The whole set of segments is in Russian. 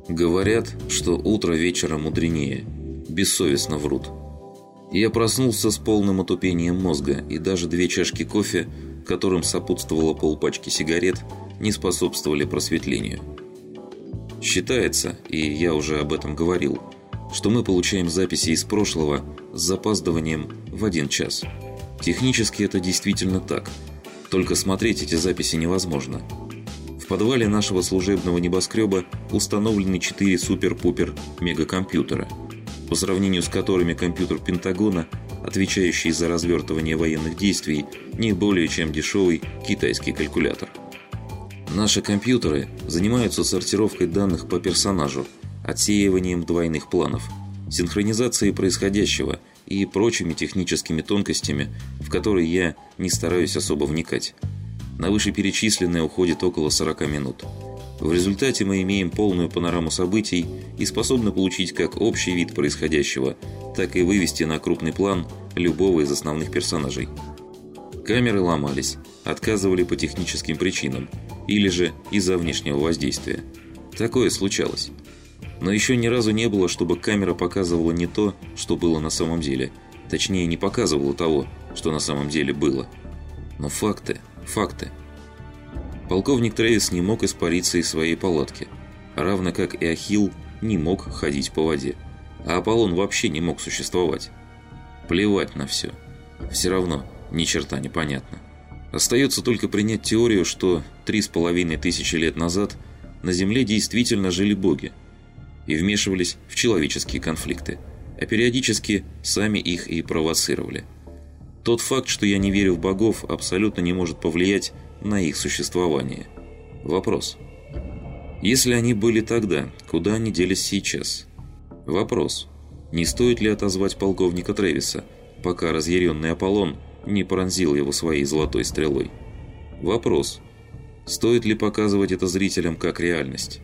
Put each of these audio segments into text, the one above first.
Говорят, что утро вечера мудренее. Бессовестно врут. Я проснулся с полным отупением мозга, и даже 2 чашки кофе, которым сопутствовало полпачки сигарет, не способствовали просветлению. Считается, и я уже об этом говорил, что мы получаем записи из прошлого с запаздыванием в 1 час. Технически это действительно так, только смотреть эти записи невозможно. В подвале нашего служебного небоскреба установлены 4 супер-пупер мегакомпьютера, по сравнению с которыми компьютер Пентагона, отвечающий за развертывание военных действий, не более чем дешевый китайский калькулятор. Наши компьютеры занимаются сортировкой данных по персонажу, отсеиванием двойных планов, синхронизацией происходящего и прочими техническими тонкостями, в которые я не стараюсь особо вникать. На вышеперечисленное уходит около 40 минут. В результате мы имеем полную панораму событий и способны получить как общий вид происходящего, так и вывести на крупный план любого из основных персонажей. Камеры ломались, отказывали по техническим причинам или же из-за внешнего воздействия. Такое случалось. Но еще ни разу не было, чтобы камера показывала не то, что было на самом деле. Точнее, не показывала того, что на самом деле было. Но факты. Полковник Трэвис не мог испариться из своей палатки, равно как и Ахилл не мог ходить по воде, а Аполлон вообще не мог существовать. Плевать на все. Все равно ни черта не понятно. Остается только принять теорию, что 3500 лет назад на Земле действительно жили боги и вмешивались в человеческие конфликты, а периодически сами их и провоцировали. Тот факт, что я не верю в богов, абсолютно не может повлиять на их существование. Вопрос. Если они были тогда, куда они делись сейчас? Вопрос. Не стоит ли отозвать полковника Трэвиса, пока разъяренный Аполлон не пронзил его своей золотой стрелой? Вопрос. Стоит ли показывать это зрителям как реальность?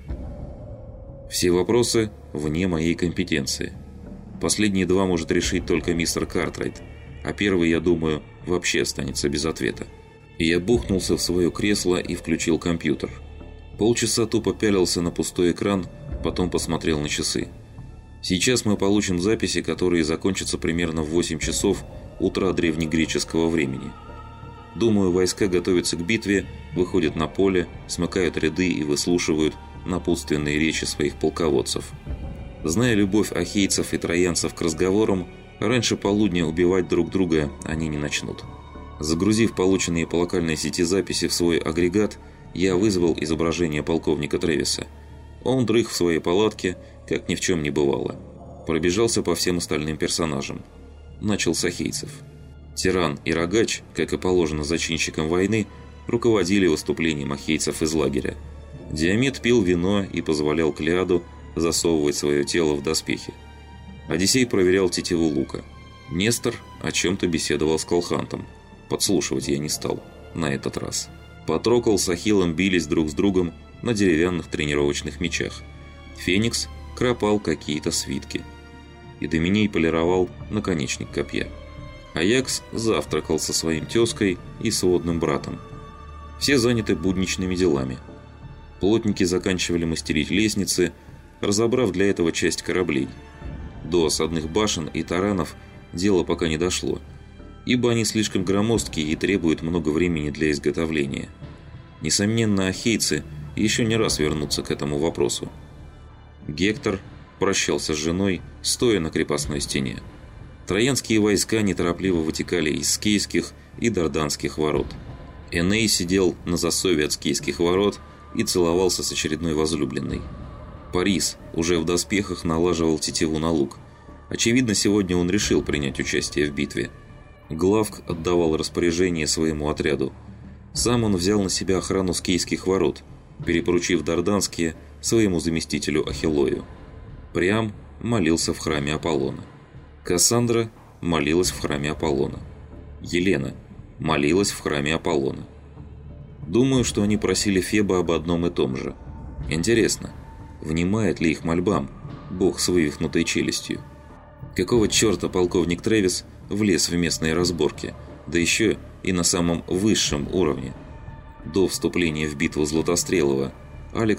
Все вопросы вне моей компетенции. Последние 2 может решить только мистер Картрайт, а первый, я думаю, вообще останется без ответа. Я бухнулся в свое кресло и включил компьютер. Полчаса тупо пялился на пустой экран, потом посмотрел на часы. Сейчас мы получим записи, которые закончатся примерно в 8 часов утра древнегреческого времени. Думаю, войска готовятся к битве, выходят на поле, смыкают ряды и выслушивают напутственные речи своих полководцев. Зная любовь ахейцев и троянцев к разговорам, раньше полудня убивать друг друга они не начнут. Загрузив полученные по локальной сети записи в свой агрегат, я вызвал изображение полковника Трэвиса. Он дрых в своей палатке, как ни в чем не бывало. Пробежался по всем остальным персонажам. Начал с ахейцев. Тиран и Рогач, как и положено зачинщикам войны, руководили выступлением ахейцев из лагеря. Диомед пил вино и позволял Клеаду засовывать свое тело в доспехи. Одиссей проверял тетиву лука. Нестор о чем-то беседовал с Колхантом. Подслушивать я не стал. На этот раз. Патрокл с Ахиллом бились друг с другом на деревянных тренировочных мечах. Феникс кропал какие-то свитки. И Доминей полировал наконечник копья. Аякс завтракал со своим тезкой и сводным братом. Все заняты будничными делами. Плотники заканчивали мастерить лестницы, разобрав для этого часть кораблей. До осадных башен и таранов дело пока не дошло, ибо они слишком громоздкие и требуют много времени для изготовления. Несомненно, ахейцы еще не раз вернутся к этому вопросу. Гектор прощался с женой, стоя на крепостной стене. Троянские войска неторопливо вытекали из скейских и дарданских ворот. Эней сидел на засове от скейских ворот и целовался с очередной возлюбленной. Парис уже в доспехах налаживал тетиву на лук. Очевидно, сегодня он решил принять участие в битве. Главк отдавал распоряжение своему отряду. Сам он взял на себя охрану скейских ворот, перепоручив дарданские своему заместителю Ахиллою. Приам молился в храме Аполлона. Кассандра молилась в храме Аполлона. Елена молилась в храме Аполлона. Думаю, что они просили Феба об одном и том же. Интересно, внимает ли их мольбам бог с вывихнутой челюстью? Какого черта полковник Трэвис влез в местные разборки, да еще и на самом высшем уровне? До вступления в битву Златострелого Алекса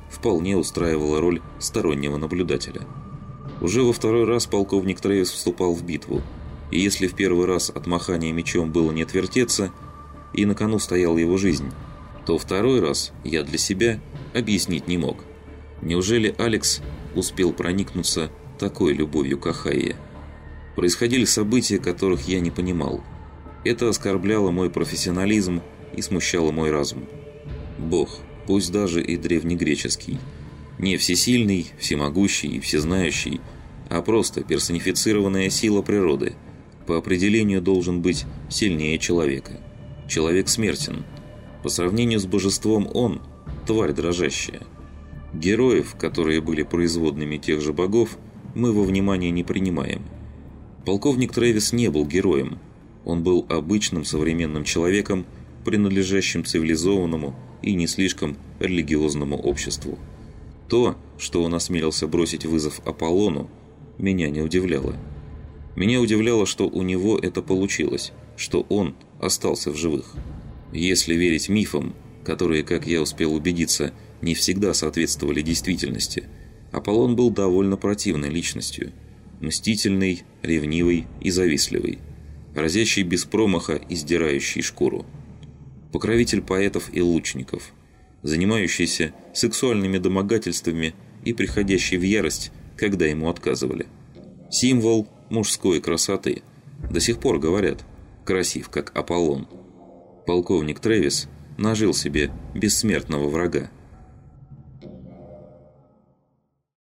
вполне устраивала роль стороннего наблюдателя. Уже во второй раз полковник Трэвис вступал в битву, и если в первый раз от махания мечом было не отвертеться, и на кону стояла его жизнь, то второй раз я для себя объяснить не мог. Неужели Алекс успел проникнуться такой любовью к Ахайе? Происходили события, которых я не понимал. Это оскорбляло мой профессионализм и смущало мой разум. Бог, пусть даже и древнегреческий, не всесильный, всемогущий и всезнающий, а просто персонифицированная сила природы, по определению должен быть сильнее человека. Человек смертен. По сравнению с божеством он – тварь дрожащая. Героев, которые были производными тех же богов, мы во внимание не принимаем. Полковник Трэвис не был героем. Он был обычным современным человеком, принадлежащим цивилизованному и не слишком религиозному обществу. То, что он осмелился бросить вызов Аполлону, меня не удивляло. Меня удивляло, что у него это получилось, что он остался в живых. Если верить мифам, которые, как я успел убедиться, не всегда соответствовали действительности, Аполлон был довольно противной личностью. Мстительный, ревнивый и завистливый, разящий без промаха и сдирающий шкуру. Покровитель поэтов и лучников, занимающийся сексуальными домогательствами и приходящий в ярость, когда ему отказывали. Символ мужской красоты. До сих пор говорят, красив, как Аполлон. Полковник Трэвис нажил себе бессмертного врага.